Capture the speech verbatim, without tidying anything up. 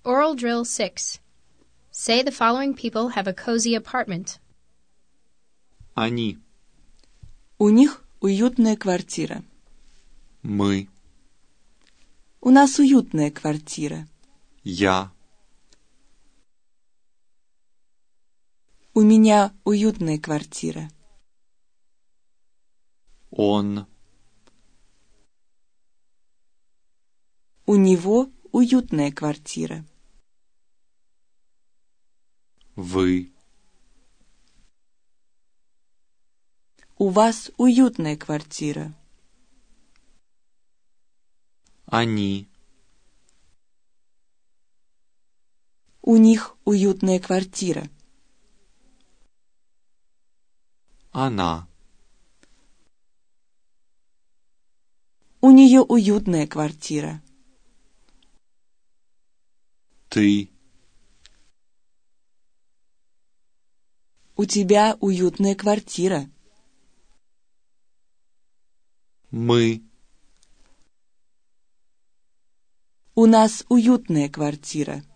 Oral Drill six. Say the following people have a cozy apartment. Они. У них уютная квартира. Мы. У нас уютная квартира. Я. У меня уютная квартира. Он. У него уютная квартира. Вы. У вас уютная квартира. Они. У них уютная квартира. Она. У нее уютная квартира. Ты. У тебя уютная квартира. Мы. У нас уютная квартира.